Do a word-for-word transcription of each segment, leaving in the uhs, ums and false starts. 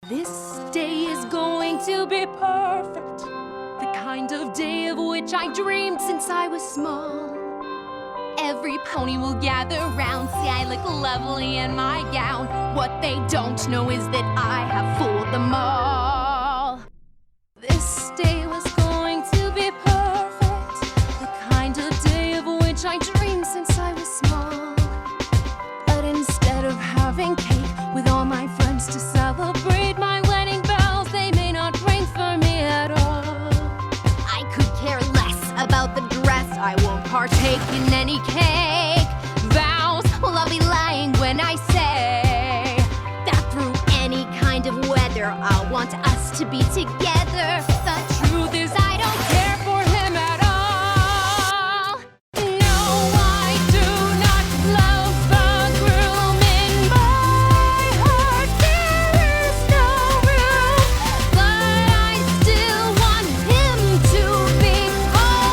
This day is going to be perfect, the kind of day of which I dreamed since I was small. Every pony will gather round, see I look lovely in my gown. What they don't know is that I have fooled them all. This day was going to be perfect, the kind of day of which I dreamed since I was small. But instead of having cake with all my friends to celebrate my wedding bells, they may not ring for me at all. I could care less about the dress, I won't partake in any cake. Vows, well I'll be lying when I say that through any kind of weather I want us to be together. The truth is I don't care for him at all. No, I do not love the groom. In my heart there is no room, but I still want him to be all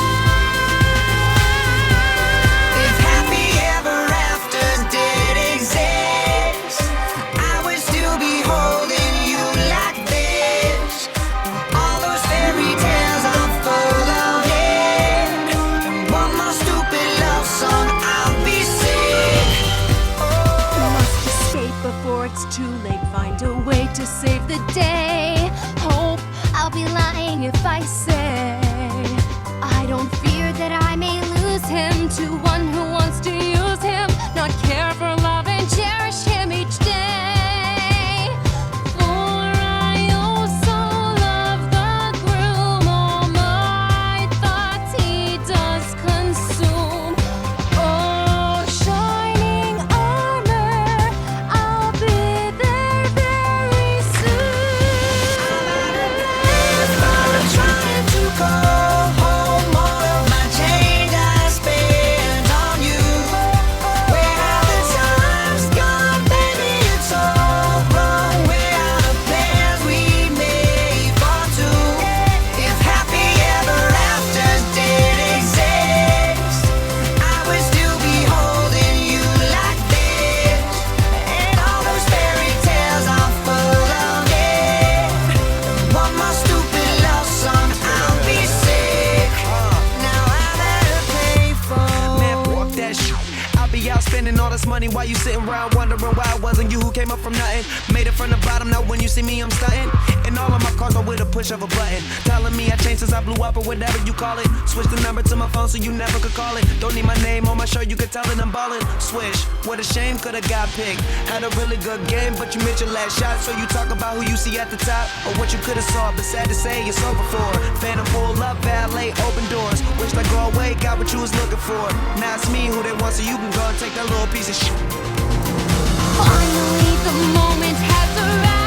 mine. If happy ever afters did exist, I would still be holding you like this. All those fairy tales are full of it. And one more stupid love song, I'll be sick. Must escape before it's too late. Find a way to save the day. Hope I'll be lying if I say I don't fear that I may lose him to one who wants to use him, not care for love and cherish him each day. For I also love the groom. All my thoughts he does consume. Oh, shining armor, I'll be there very soon. I'm trying to go home. All of my change I spent on you. Where have the times gone, baby? It's all wrong. We're out of plans we made for two. If happy ever afters did exist, I would still be holding you like this. And all those fairy tales are full of it. One more stupid love song, I'll be sick. Now I'm at a payphone. Man, fuck that shit. I'll be out spending all this money while you sitting around wondering why it wasn't you who came up from nothing. Made it from the bottom, now when you see me, I'm stunting. And all of my cars are with a push of a button. Telling me I changed since I blew up or whatever you call it. Switch the number to my phone so you never could call it. Don't need my name on my shirt, you could tell that I'm ballin'. Swish, what a shame, could've got picked. Had a really good game, but you missed your last shot. So you talk about who you see at the top or what you could've saw. But sad to say, it's over for. Phantom pull up, valet, open doors. Wished I go away, got what you was looking for. Now it's me who they want, so you can go and take that little piece of shit. Finally, the moment has arrived.